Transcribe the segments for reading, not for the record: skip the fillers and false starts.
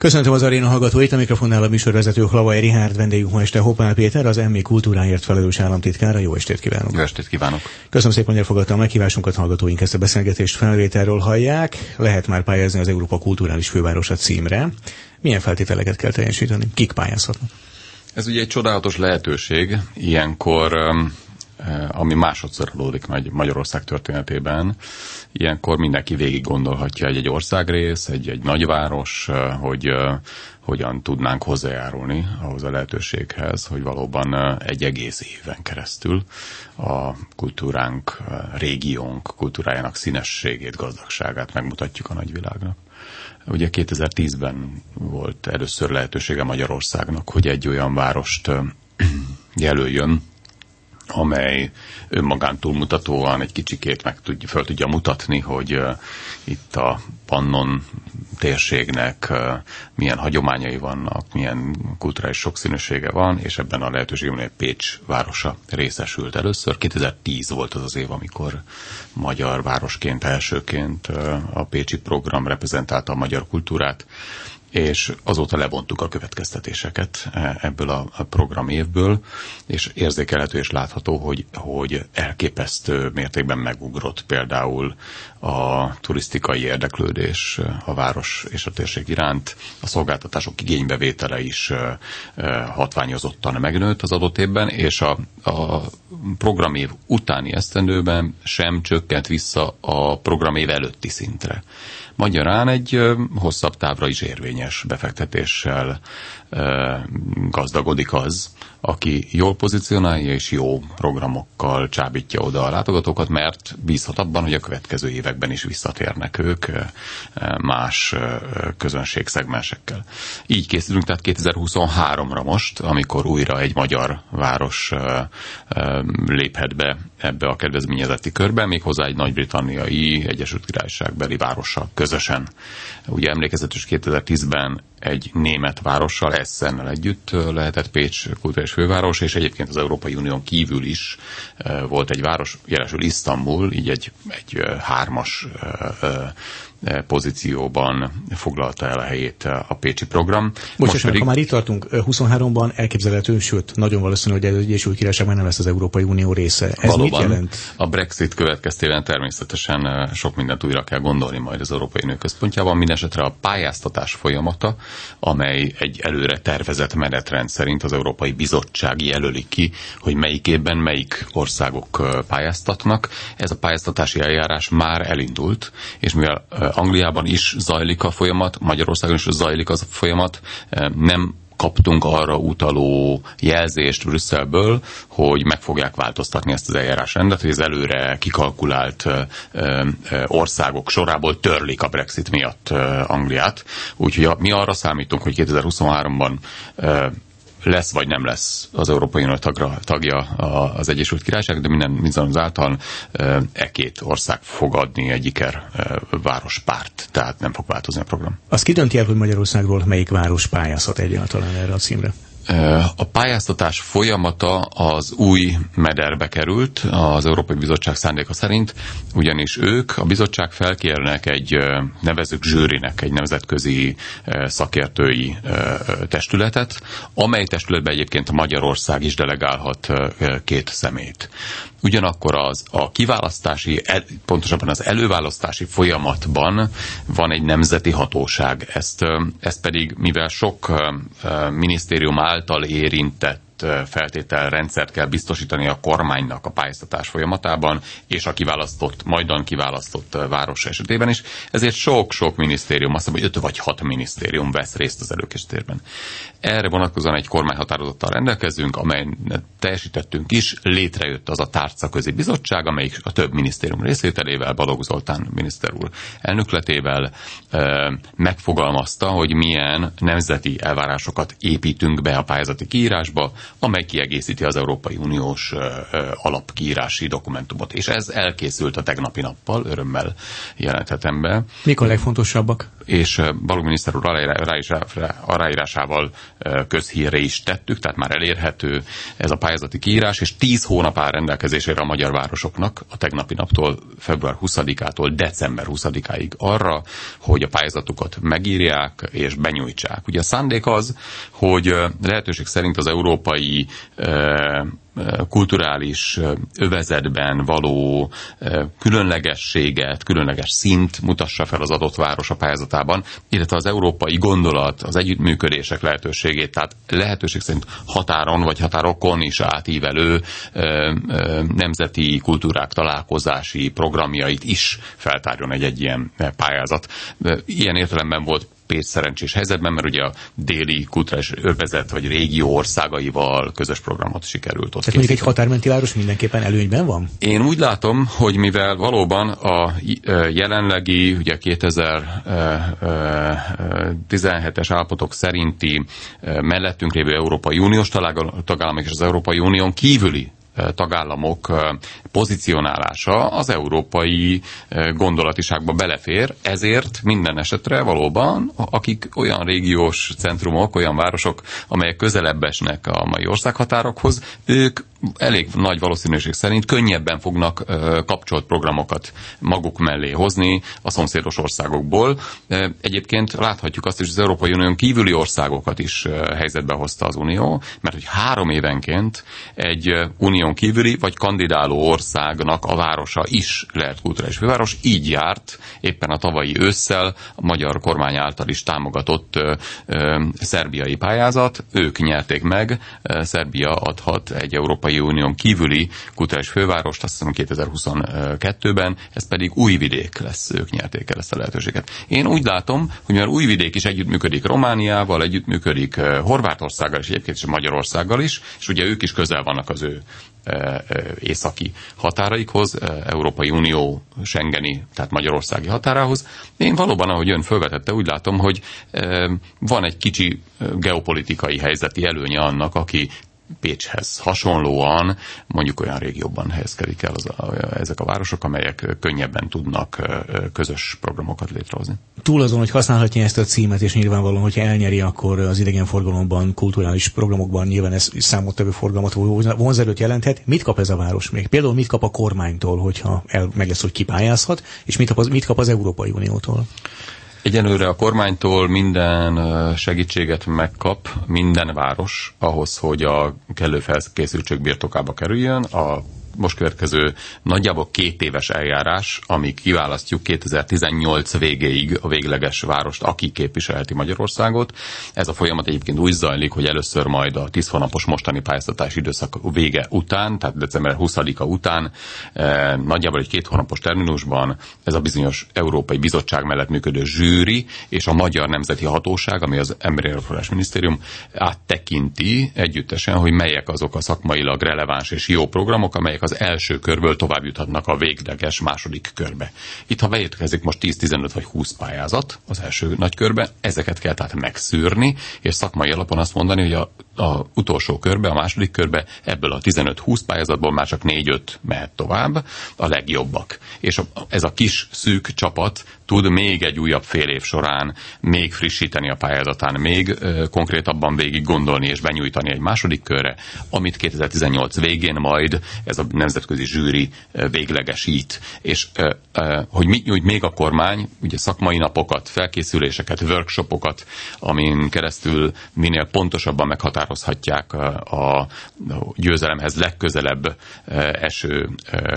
Köszöntöm az aréna hallgatóit, a mikrofonnál a műsorvezető Hlavai Richárd, vendégünk ma este Hoppál Péter, az MI kultúráért felelős államtitkára. Jó estét kívánok! Jó estét kívánok! Köszönöm szépen, hogy elfogadta a meghívásunkat, hallgatóink ezt a beszélgetést felvételről hallják. Lehet már pályázni az Európa Kulturális Fővárosa címre. Milyen feltételeket kell teljesíteni? Kik pályázhatnak? Ez ugye egy csodálatos lehetőség, ilyenkor, ami másodszor adódik Magyarország történetében. Ilyenkor mindenki végig gondolhatja egy országrész, egy nagyváros, hogy hogyan tudnánk hozzájárulni ahhoz a lehetőséghez, hogy valóban egy egész éven keresztül a kultúránk, régiónk kultúrájának színességét, gazdagságát megmutatjuk a nagyvilágnak. Ugye 2010-ben volt először lehetősége Magyarországnak, hogy egy olyan várost jelöljön, amely önmagán túlmutatóan egy kicsikét föl tudja mutatni, hogy itt a Pannon térségnek milyen hagyományai vannak, milyen kulturális sokszínűsége van, és ebben a lehetőségben Pécs városa részesült először. 2010 volt az az év, amikor magyar városként, elsőként a pécsi program reprezentálta a magyar kultúrát, és azóta levontuk a következtetéseket ebből a programévből, és érzékelhető és látható, hogy elképesztő mértékben megugrott például a turisztikai érdeklődés a város és a térség iránt, a szolgáltatások igénybevétele is hatványozottan megnőtt az adott évben, és a programév utáni esztendőben sem csökkent vissza a programév előtti szintre. Magyarán egy hosszabb távra is érvényes befektetéssel gazdagodik az, aki jól pozícionálja és jó programokkal csábítja oda a látogatókat, mert bízhat abban, hogy a következő években is visszatérnek ők más közönségszegmensekkel. Így készülünk tehát 2023-ra most, amikor újra egy magyar város léphet be ebbe a kedvezményezetti körbe, méghozzá egy nagy-britanniai Egyesült Királyságbeli várossal közösen. Ugye emlékezetes 2010-ben egy német várossal, Essennel együtt lehetett Pécs kulturális főváros, és egyébként az Európai Unión kívül is volt egy város, jelesül Isztambul, így egy hármas pozícióban foglalta el a helyét a pécsi program. Most pedig... ha már itt tartunk, 23-ban elképzelhető, sőt, nagyon valószínű, hogy az Egyesült Királyság már nem lesz az Európai Unió része. Ez valóban mit jelent? A Brexit következtében természetesen sok mindent újra kell gondolni majd az Európai Unió központjában. Mindenesetre a pályáztatás folyamata, amely egy előre tervezett menetrend szerint az Európai Bizottság jelöli ki, hogy melyik évben melyik országok pályáztatnak. Ez a pályáztatási eljárás már elindult, és mivel Angliában is zajlik a folyamat, Magyarországon is zajlik az a folyamat, nem kaptunk arra utaló jelzést Brüsszelből, hogy meg fogják változtatni ezt az eljárásrendet, hogy az előre kikalkulált országok sorából törlik a Brexit miatt Angliát. Úgyhogy mi arra számítunk, hogy 2023-ban lesz vagy nem lesz az Európai Unió tagja az Egyesült Királyság, de minden bizonyzáltal két ország fog adni egy várospárt, tehát nem fog változni a program. Azt ki dönti el, hogy Magyarországról melyik város pályázhat egyáltalán erre a címre? A pályáztatás folyamata az új mederbe került az Európai Bizottság szándéka szerint, ugyanis ők, a bizottság felkérnek egy nevezzük zsűrinek, egy nemzetközi szakértői testületet, amely testületben egyébként Magyarország is delegálhat 2 személyt. Ugyanakkor a kiválasztási, pontosabban az előválasztási folyamatban van egy nemzeti hatóság. Ezt pedig, mivel sok minisztérium által érintett feltételrendszert kell biztosítani a kormánynak a pályáztatás folyamatában, és a majdan kiválasztott város esetében is. Ezért sok-sok minisztérium, azt hiszem, hogy 5 vagy 6 minisztérium vesz részt az előkészítésben. Erre vonatkozóan egy kormányhatározattal rendelkezünk, amely teljesítettünk is, létrejött az a tárcaközi bizottság, amelyik a több minisztérium részvételével, Balogh Zoltán miniszter úr elnökletével megfogalmazta, hogy milyen nemzeti elvárásokat építünk be a pályázati kiírásba, amely kiegészíti az Európai Uniós alapkiírási dokumentumot. És ez elkészült a tegnapi nappal, örömmel jelenthetem be. Mik a legfontosabbak? és Balogh miniszter úr aláírásával közhírre is tettük, tehát már elérhető ez a pályázati kiírás, és 10 hónap áll rendelkezésére a magyar városoknak a tegnapi naptól, február 20-ától december 20-áig arra, hogy a pályázatukat megírják és benyújtsák. Ugye a szándék az, hogy lehetőség szerint az európai kulturális övezetben való különlegességet, különleges szint mutassa fel az adott város a pályázatában, illetve az európai gondolat, az együttműködések lehetőségét, tehát lehetőség szerint határon vagy határokon is átívelő nemzeti kultúrák találkozási programjait is feltárjon egy ilyen pályázat. Ilyen értelemben volt Pécs szerencsés helyzetben, mert ugye a déli kulturális övezet vagy régió országaival közös programot sikerült ott. Tehát mondjuk egy határmenti város mindenképpen előnyben van? Én úgy látom, hogy mivel valóban a jelenlegi, ugye 2017-es állapotok szerinti mellettünk lévő Európai Uniós tagállamok és az Európai Unión kívüli tagállamok pozícionálása az európai gondolatiságba belefér, ezért minden esetre valóban, akik olyan régiós centrumok, olyan városok, amelyek közelebb esnek a mai országhatárokhoz, ők elég nagy valószínűség szerint könnyebben fognak kapcsolt programokat maguk mellé hozni a szomszédos országokból. Egyébként láthatjuk azt is, hogy az Európai Unión kívüli országokat is helyzetbe hozta az Unió, mert hogy 3 évenként egy unión kívüli vagy kandidáló országnak a városa is lehet kulturális főváros. Így járt éppen a tavalyi ősszel a magyar kormány által is támogatott szerbiai pályázat. Ők nyerték meg, Szerbia adhat egy Európai Unión kívüli kulturális fővárost, azt hiszem 2022-ben, ez pedig Újvidék lesz, ők nyerték el ezt a lehetőséget. Én úgy látom, hogy mert Újvidék is együttműködik Romániával, együttműködik Horvátországgal és egyébként is Magyarországgal is, és ugye ők is közel vannak az ő északi határaikhoz, Európai Unió schengeni, tehát magyarországi határához. Én valóban, ahogy ön felvetette, úgy látom, hogy van egy kicsi geopolitikai helyzeti előnye annak, aki Pécshez hasonlóan mondjuk olyan régióban helyezkedik el ezek a városok, amelyek könnyebben tudnak közös programokat létrehozni. Túl azon, hogy használhatja ezt a címet, és nyilvánvalóan, hogyha elnyeri, akkor az idegenforgalomban, kulturális programokban nyilván ez számottevő forgalmat vonzerőt jelenthet. Mit kap ez a város még? Például mit kap a kormánytól, hogyha meg lesz, hogy kipályázhat, és mit kap az Európai Uniótól? Egyenlőre a kormánytól minden segítséget megkap minden város ahhoz, hogy a kellő felkészültség birtokába kerüljön. A most következő nagyjából 2 éves eljárás, amíg kiválasztjuk 2018 végéig a végleges várost, aki képviselheti Magyarországot. Ez a folyamat egyébként úgy zajlik, hogy először majd a 10 hónapos mostani pályáztatási időszak vége után, tehát december 20-a után, nagyjából egy 2 hónapos terminusban ez a bizonyos Európai Bizottság mellett működő zsűri és a Magyar Nemzeti Hatóság, ami az Emberi Erőforrás Minisztérium áttekinti együttesen, hogy melyek azok a szakmailag releváns és jó programok, amelyek az első körből tovább juthatnak a végleges második körbe. Itt, ha beérkezik most 10, 15 vagy 20 pályázat az első nagy körbe, ezeket kell tehát megszűrni, és szakmai alapon azt mondani, hogy a utolsó körbe, a második körbe ebből a 15-20 pályázatból már csak 4-5 mehet tovább, a legjobbak. És ez a kis szűk csapat tud még egy újabb fél év során még frissíteni a pályázatán, még konkrétabban végig gondolni és benyújtani egy második körre, amit 2018 végén majd ez a nemzetközi zsűri véglegesít. És hogy mit nyújt még a kormány, ugye szakmai napokat, felkészüléseket, workshopokat, amin keresztül minél pontosabban meghatározhatják a győzelemhez legközelebb eső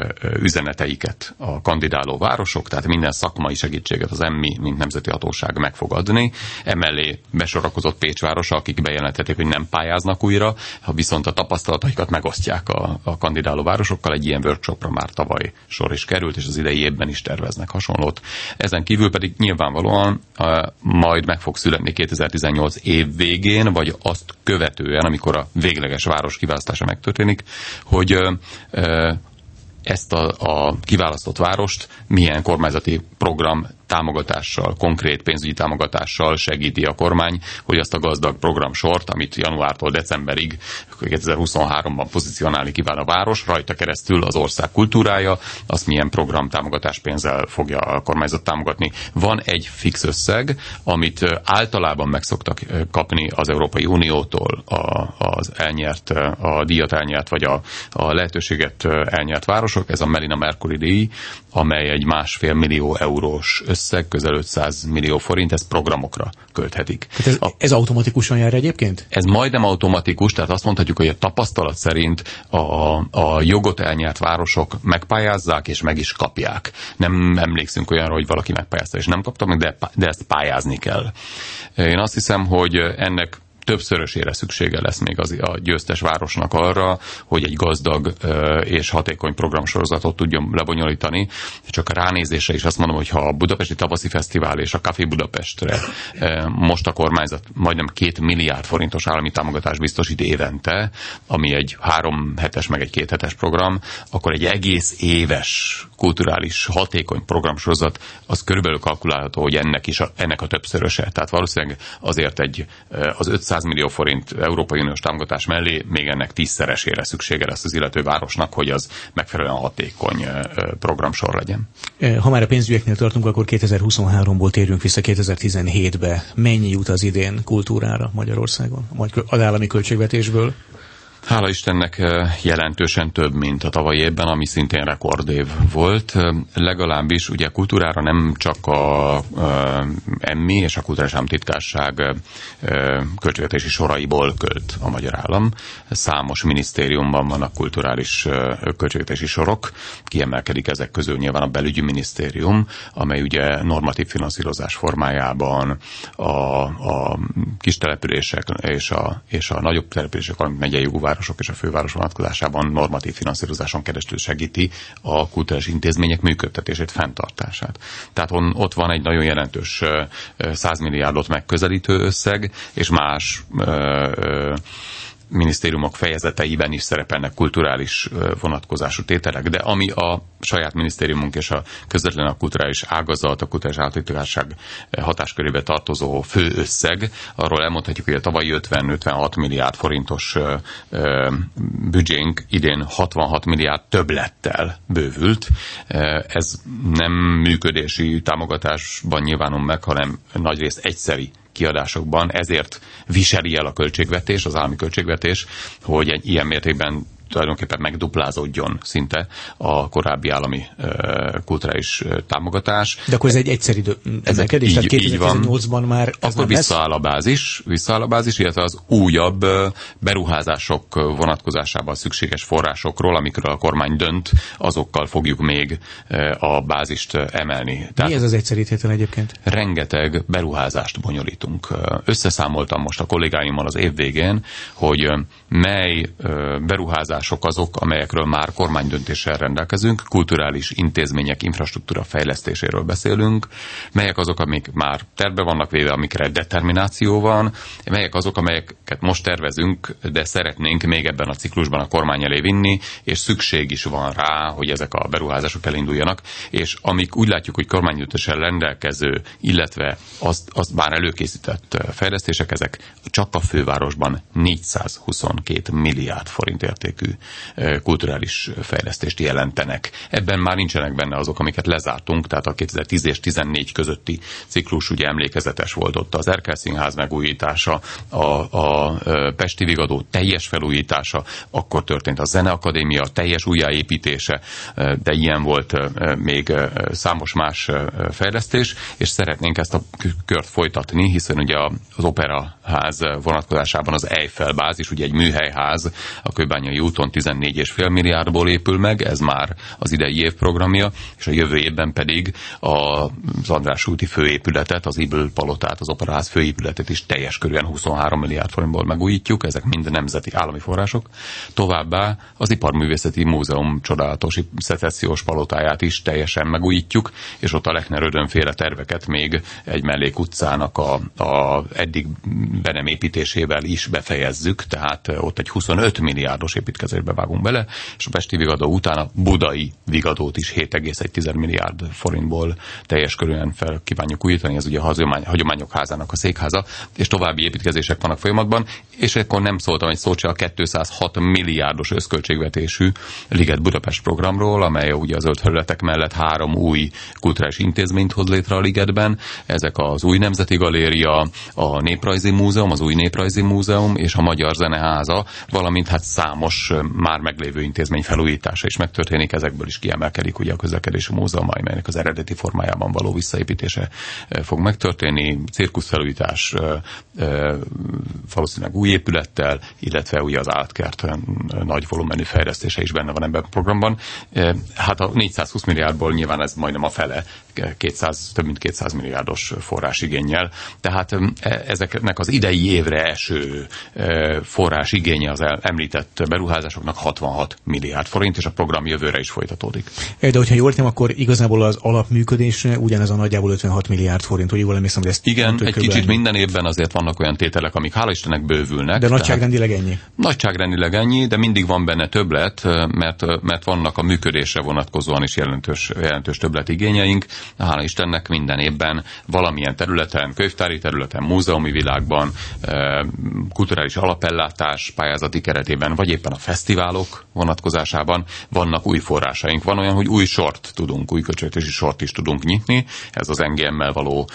üzeneteiket a kandidáló városok, tehát minden szakmai segítséget az EMMI, mint nemzeti hatóság meg fog adni. Emellé besorakozott Pécs városa, akik bejelentették, hogy nem pályáznak újra, ha viszont a tapasztalataikat megosztják a kandidáló városokkal. Egy ilyen workshopra már tavaly sor is került, és az idei évben is terveznek hasonlót. Ezen kívül pedig nyilvánvalóan majd meg fog születni 2018 év végén, vagy azt követően, amikor a végleges város kiválasztása megtörténik, hogy ezt a kiválasztott várost milyen kormányzati program támogatással, konkrét pénzügyi támogatással segíti a kormány, hogy azt a gazdag programsort, amit januártól decemberig 2023-ban pozícionálni kíván a város, rajta keresztül az ország kultúrája, azt milyen program támogatás pénzzel fogja a kormányzat támogatni. Van egy fix összeg, amit általában meg szoktak kapni az Európai Uniótól az elnyert, a díjat elnyert, vagy a lehetőséget elnyert városok. Ez a Melina Mercury díj, amely egy 1,5 millió eurós összeg, közel 500 millió forint, ezt programokra költhetik. Ez automatikusan jár egyébként? Ez majdnem automatikus, tehát azt mondhatjuk, hogy a tapasztalat szerint a jogot elnyert városok megpályázzák, és meg is kapják. Nem emlékszünk olyanra, hogy valaki megpályázta, és nem kapta meg, de ezt pályázni kell. Én azt hiszem, hogy ennek többszörösére szüksége lesz még a győztes városnak arra, hogy egy gazdag és hatékony programsorozatot tudjon lebonyolítani. Csak a ránézésre is azt mondom, hogy ha a Budapesti Tavaszi Fesztivál és a Café Budapestre most a kormányzat majdnem 2 milliárd forintos állami támogatást biztosít évente, ami egy 3 hetes meg egy 2 hetes program, akkor egy egész éves kulturális hatékony programsorozat, az körülbelül kalkulálható, hogy ennek a többszöröse. Tehát valószínűleg azért az 500 millió forint Európai Uniós támogatás mellé még ennek 10-szeresére szüksége lesz az illető városnak, hogy az megfelelően hatékony programsor legyen. Ha már a pénzügyeknél tartunk, akkor 2023-ból térjünk vissza 2017-be. Mennyi jut az idén kultúrára Magyarországon, az állami költségvetésből? Hála Istennek jelentősen több, mint a tavalyi évben, ami szintén rekordév volt. Legalábbis ugye kultúrára nem csak a EMMI és a Kulturális Államtitkárság költségvetési soraiból költ a magyar állam. Számos minisztériumban vannak kulturális költségvetési sorok. Kiemelkedik ezek közül nyilván a Belügyi Minisztérium, amely ugye normatív finanszírozás formájában a kis települések és a nagyobb települések, valamint megyei jogú városok és a főváros vonatkozásában normatív finanszírozáson keresztül segíti a kulturális intézmények működtetését, fenntartását. Tehát ott van egy nagyon jelentős 100 milliárdot megközelítő összeg, és más minisztériumok fejezeteiben is szerepelnek kulturális vonatkozású tételek, de ami a saját minisztériumunk és a közvetlenül a kulturális ágazat, a kulturális államtitkárság hatáskörébe tartozó fő összeg, arról elmondhatjuk, hogy a tavalyi 50-56 milliárd forintos büdzsénk idén 66 milliárd többlettel bővült. Ez nem működési támogatásban nyilvánul meg, hanem nagyrészt egyszeri kiadásokban, ezért viseli el a költségvetés, az állami költségvetés, hogy egy ilyen mértékben tulajdonképpen megduplázódjon szinte a korábbi állami kulturális támogatás. De akkor ez egy egyszerű emelkedés, tehát 2018-ban már ez akkor visszaáll a bázis, illetve az újabb beruházások vonatkozásában szükséges forrásokról, amikről a kormány dönt, azokkal fogjuk még a bázist emelni. Mi ez az egyszerítétel egyébként? Rengeteg beruházást bonyolítunk. Összeszámoltam most a kollégáimmal az év végén, hogy mely beruházások azok, amelyekről már kormánydöntéssel rendelkezünk, kulturális intézmények infrastruktúra fejlesztéséről beszélünk, melyek azok, amik már tervbe vannak véve, amikre determináció van, melyek azok, amelyeket most tervezünk, de szeretnénk még ebben a ciklusban a kormány elé vinni, és szükség is van rá, hogy ezek a beruházások elinduljanak, és amik úgy látjuk, hogy kormánydöntéssel rendelkező, illetve azt már előkészített fejlesztések, ezek csak a fővárosban 422 milliárd forint értékű kulturális fejlesztést jelentenek. Ebben már nincsenek benne azok, amiket lezártunk, tehát a 2010 és 2014 közötti ciklus ugye emlékezetes volt, ott az Erkel Színház megújítása, a Pesti Vigadó teljes felújítása, akkor történt a Zeneakadémia teljes újjáépítése, de ilyen volt még számos más fejlesztés, és szeretnénk ezt a kört folytatni, hiszen ugye az Operaház vonatkozásában az Eiffel bázis, ugye egy műhelyház a Kőbányai úton 14,5 milliárdból épül meg, ez már az idei év programja, és a jövő évben pedig az András úti főépületet, az Ibl palotát, az Operaház főépületet is teljes körűen 23 milliárd forintból megújítjuk, ezek mind nemzeti állami források. Továbbá az Iparművészeti Múzeum csodálatos szecessziós palotáját is teljesen megújítjuk, és ott a Lechner Ödön féle terveket még egy mellékutcának a eddig be nem építésével is befejezzük, tehát ott egy 25 milliárdos építkezésbe vágunk bele, és a pesti Vigadó után a budai Vigadót is 7,1 milliárd forintból teljes körülön fel kívánjuk újítani, ez ugye a Hagyományok Házának a székháza, és további építkezések vannak folyamatban, és akkor nem szóltam egy szót se a 206 milliárdos összköltségvetésű Liget Budapest programról, amely ugye a zöld felületek mellett 3 új kulturális intézményt hoz létre a Ligetben. Ezek az új Nemzeti Galéria, a Néprajzi Múzeum, az új Néprajzi Múzeum és a Magyar Zeneháza, valamint hát számos már meglévő intézmény felújítása is megtörténik, ezekből is kiemelkedik ugye a Közlekedési Múzeum, amelynek az eredeti formájában való visszaépítése fog megtörténni, cirkuszfelújítás valószínűleg új épülettel, illetve ugye az állatkert nagy volumenű fejlesztése is benne van ebben a programban. Hát a 420 milliárdból nyilván ez majdnem a fele, több mint 200 milliárdos forrásigénnyel. Tehát ezeknek az idei évre eső forrásigénye az említett beruházásoknak 66 milliárd forint, és a program jövőre is folytatódik. De hogyha jól értem, akkor igazából az alapműködésre ugyanez a nagyjából 56 milliárd forint, hogy jól emlékszem, hogy ezt igen, egy kicsit minden évben azért vannak olyan tételek, amik hála Istennek bővülnek. De nagyságrendileg ennyi? Nagyságrendileg ennyi, de mindig van benne többlet, mert vannak a működésre vonatkozóan is jelentős többletigényeink. Hála Istennek minden évben valamilyen területen, könyvtári területen, múzeumi világban, kulturális alapellátás pályázati keretében, vagy éppen a fesztiválok vonatkozásában vannak új forrásaink. Van olyan, hogy új költségvetési sort is tudunk nyitni. Ez az NGM-mel való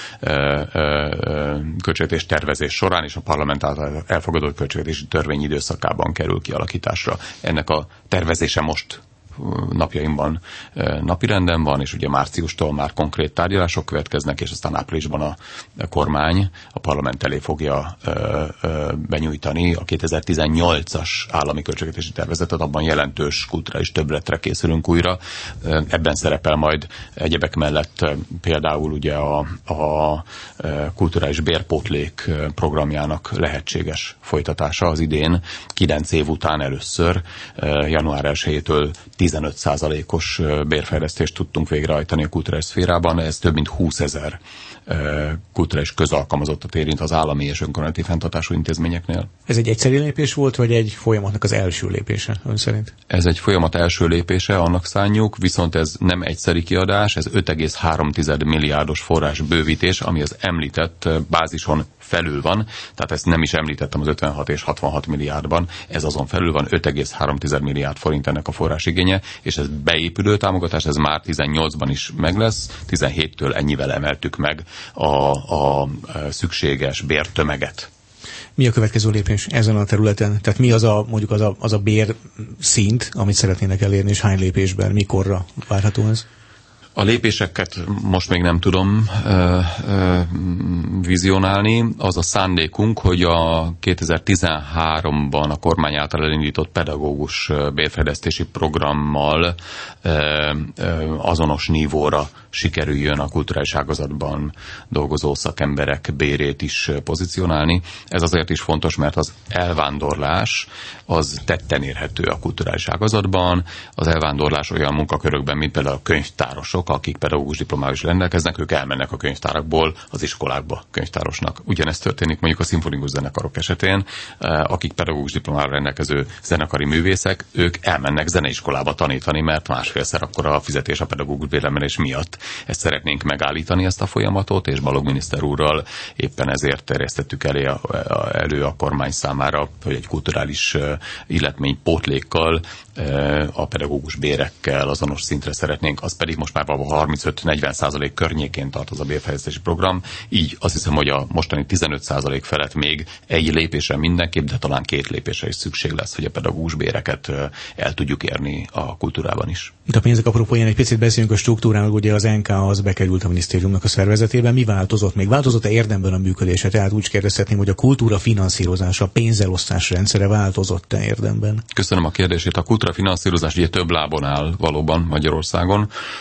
költségvetés tervezés során és a parlament által elfogadott költségvetési törvény időszakában kerül kialakításra. Ennek a tervezése most napjainkban napirenden van, és ugye márciustól már konkrét tárgyalások következnek, és aztán áprilisban a kormány a parlament elé fogja benyújtani a 2018-as állami költségvetési tervezetet, abban jelentős kulturális többletre készülünk újra. Ebben szerepel majd egyebek mellett például ugye a kulturális bérpótlék programjának lehetséges folytatása az idén, 9 év után először, január 1-től 15%-os bérfejlesztést tudtunk végrehajtani a kulturális szférában, ez több mint 20 000 kulturális közalkalmazottat érint az állami és önkormányzati fenntartású intézményeknél. Ez egy egyszerű lépés volt, vagy egy folyamatnak az első lépése ön szerint? Ez egy folyamat első lépése, annak szánjuk, viszont ez nem egyszeri kiadás, ez 5,3 milliárdos forrás bővítés, ami az említett bázison felül van, tehát ezt nem is említettem az 56 és 66 milliárdban, ez azon felül van, 5,3 milliárd forint ennek a forrásigénye, és ez beépülő támogatás, ez már 18-ban is meg lesz, 17-től ennyivel emeltük meg a szükséges bértömeget. Mi a következő lépés ezen a területen? Tehát mi az a, mondjuk az a bérszint, amit szeretnének elérni, és hány lépésben, mikorra várható ez? A lépéseket most még nem tudom vizionálni. Az a szándékunk, hogy a 2013-ban a kormány által elindított pedagógus bérfejlesztési programmal azonos nívóra sikerüljön a kulturális ágazatban dolgozó szakemberek bérét is pozícionálni. Ez azért is fontos, mert az elvándorlás az tetten érhető a kulturális ágazatban. Az elvándorlás olyan munkakörökben, mint például a könyvtárosok, akik pedagógus diplomával is rendelkeznek, ők elmennek a könyvtárakból az iskolákba könyvtárosnak. Ugyanezt történik mondjuk a szimfonikus zenekarok esetén, akik pedagógus diplomával rendelkező zenekari művészek, ők elmennek zeneiskolába tanítani, mert másfélszer akkor a fizetés a pedagógus béremelés miatt. Ezt szeretnénk megállítani, ezt a folyamatot, és Balogh miniszter úrral éppen ezért terjesztettük elő a kormány számára, hogy egy kulturális illetmény pótlékkal, a pedagógus bérekkel azonos szintre szeretnénk, az pedig most már 35-40% környékén tart az a bérfejlesztési program, így azt hiszem, hogy a mostani 15% felett még egy lépésre mindenképp, de talán 2 lépésre is szükség lesz, hogy a pedagógus béreket el tudjuk érni a kultúrában is. De a pénzek apropóján egy picit beszéljünk a struktúráról, ugye az NK az bekerült a minisztériumnak a szervezetében. Mi változott? Még változott-e érdemben a működése? Tehát úgy kérdezhetném, hogy a kultúra finanszírozása, a pénzelosztás rendszere változott-e érdemben? Köszönöm a kérdését. A kultúra finanszírozás ugye több lábon áll valóban Magyarországon.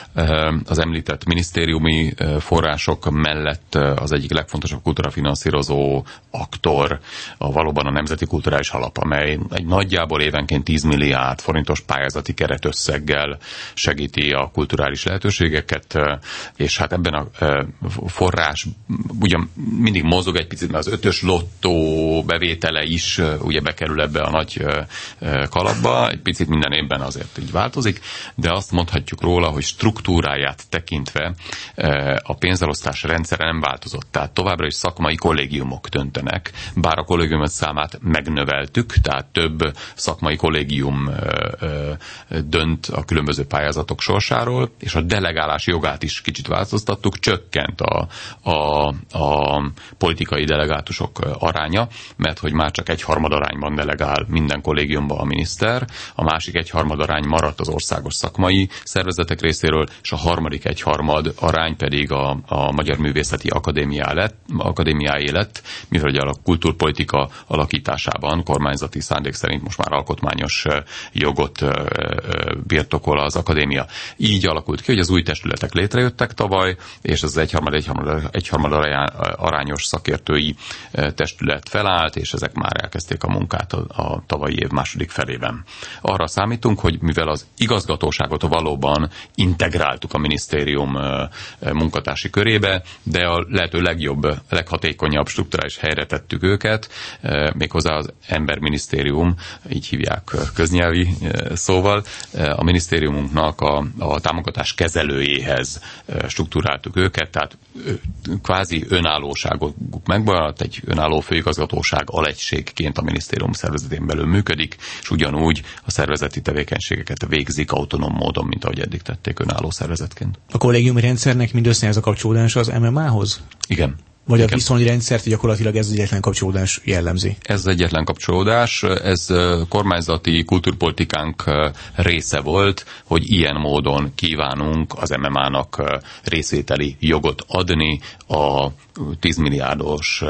az említett minisztériumi források mellett az egyik legfontosabb kultúrafinanszírozó aktor valóban a Nemzeti Kulturális Alap, amely egy nagyjából évenként 10 milliárd forintos pályázati keretösszeggel segíti a kulturális lehetőségeket, és hát ebben a forrás ugyan mindig mozog egy picit, mert az 5-ös lottó bevétele is ugye bekerül ebbe a nagy kalapba, egy picit minden évben azért így változik, de azt mondhatjuk róla, hogy struktúráját tekintve a pénzelosztás rendszere nem változott. Tehát továbbra is szakmai kollégiumok döntenek, bár a kollégiumok számát megnöveltük, tehát több szakmai kollégium dönt a különböző pályázatok sorsáról, és a delegálás jogát is kicsit változtattuk, csökkent a politikai delegátusok aránya, mert hogy már csak 1/3 arányban delegál minden kollégiumban a miniszter, a másik 1/3 arány maradt az országos szakmai szervezetek részéről, és a harmadik 1/3 arány pedig a Magyar Művészeti Akadémiáé lett, mivel a kultúrpolitika alakításában kormányzati szándék szerint most már alkotmányos jogot birtokol az akadémia. Így alakult ki, hogy az új testületek létrejöttek tavaly, és az 1/3 arányos szakértői testület felállt, és ezek már elkezdték a munkát a tavalyi év második felében. Arra számítunk, hogy mivel az igazgatóságot valóban integráltuk a minisztérium munkatársi körébe, de a lehető legjobb, leghatékonyabb strukturális helyre tettük őket, méghozzá az emberminisztérium, így hívják köznyelvi szóval, a minisztériumunknak a támogatás kezelőjéhez struktúráltuk őket, tehát kvázi önállóságuk megmaradt, egy önálló főigazgatóság alegységként a minisztérium szervezetén belül működik, és ugyanúgy a szervezeti tevékenységeket végzik autonóm módon, mint ahogy eddig tették önálló szervezetként. A kollégiumi rendszernek mindössze ez a kapcsolódása az MMA-hoz? Igen. Vagy a viszonyrendszert gyakorlatilag ez az egyetlen kapcsolódás jellemzi? Ez az egyetlen kapcsolódás, ez kormányzati kultúrpolitikánk része volt, hogy ilyen módon kívánunk az MMA-nak részvételi jogot adni a 10 milliárdos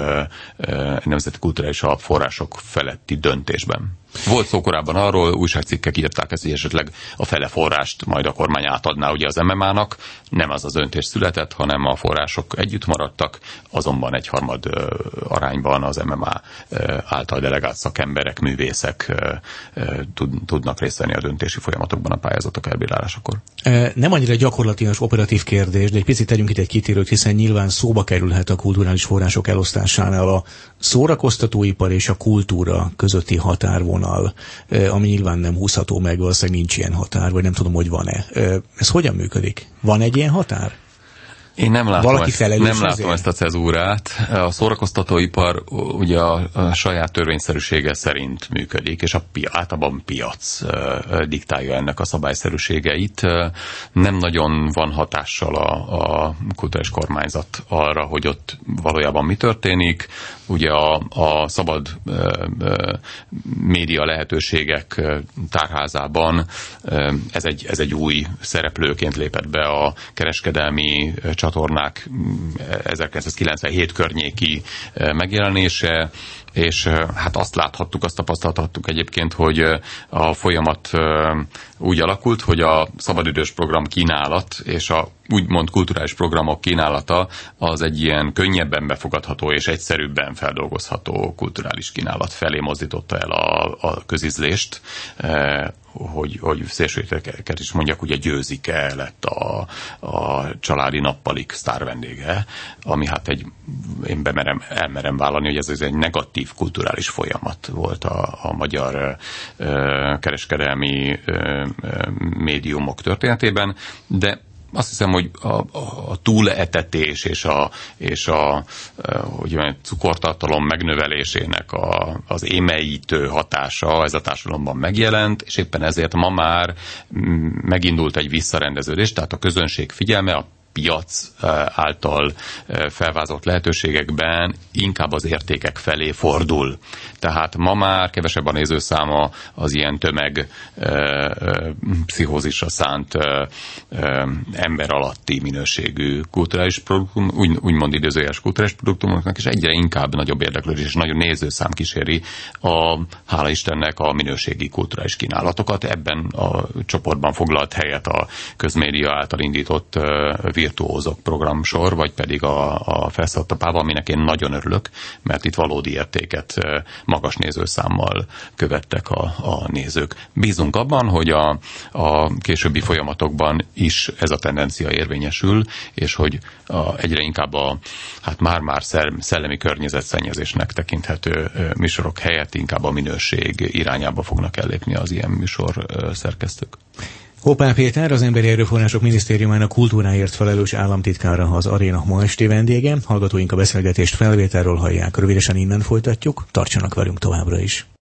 nemzeti kulturális alapforrások feletti döntésben. Volt szó korábban arról, újságcikkek írták ezt, hogy esetleg a fele forrást majd a kormány átadná ugye az MMA-nak. Nem az a döntés született, hanem a források együtt maradtak, azonban 1/3 arányban az MMA által delegált szakemberek, művészek tudnak részt venni a döntési folyamatokban a pályázatok elbírálásakor. Nem annyira gyakorlatilag operatív kérdés, de egy picit tegyünk itt egy kitérőt, hiszen nyilván szóba kerülhet a kulturális források elosztásánál a szórakoztatóipar és a kultúra közötti határvonal, ami nyilván nem húzható meg, valószínűleg nincs ilyen határ, vagy nem tudom, hogy van-e. Ez hogyan működik? Van egy ilyen határ? Én nem látom ezt a cezúrát. A szórakoztatóipar ugye a saját törvényszerűsége szerint működik, és általában piac diktálja ennek a szabályszerűségeit. Nem nagyon van hatással a kulturális kormányzat arra, hogy ott valójában mi történik. Ugye a szabad média lehetőségek tárházában ez egy új szereplőként lépett be a kereskedelmi csatornák 1997 környéki megjelenése, és hát azt láthattuk, azt tapasztalhattuk egyébként, hogy a folyamat úgy alakult, hogy a szabadidős program kínálat és a úgymond kulturális programok kínálata az egy ilyen könnyebben befogadható és egyszerűbben feldolgozható kulturális kínálat felé mozdította el a közizlést, hogy szélsőségeket is mondjak, ugye Győzike lett a családi nappalik sztár vendége, ami hát én elmerem vállalni, hogy ez egy negatív kulturális folyamat volt a magyar kereskedelmi médiumok történetében, de azt hiszem, hogy a túletetés és a hogy mondjam, cukortartalom megnövelésének az émeítő hatása ez a társadalomban megjelent, és éppen ezért ma már megindult egy visszarendeződés, tehát a közönség figyelme, a piac által felvázolt lehetőségekben inkább az értékek felé fordul. Tehát ma már kevesebb a nézőszáma az ilyen tömeg pszichózisra szánt ember alatti minőségű kulturális produktum, úgymond idézőjeles kulturális produktumoknak, és egyre inkább nagyobb érdeklődés és nagyobb nézőszám kíséri hála Istennek a minőségi kulturális kínálatokat. Ebben a csoportban foglalt helyet a közmédia által indított virtuózok programsor, vagy pedig a Felszaladt a Páva, aminek én nagyon örülök, mert itt valódi értéket magas nézőszámmal követtek a nézők. Bízunk abban, hogy a későbbi folyamatokban is ez a tendencia érvényesül, és hogy egyre inkább már szellemi környezetszennyezésnek tekinthető műsorok helyett inkább a minőség irányába fognak ellépni az ilyen műsor szerkesztők. Hoppá Péter, az Emberi Erőforrások Minisztériumának kultúráért felelős államtitkára, az Aréna ma esti vendége. Hallgatóink a beszélgetést felvételről hallják. Rövidesen innen folytatjuk, tartsanak velünk továbbra is.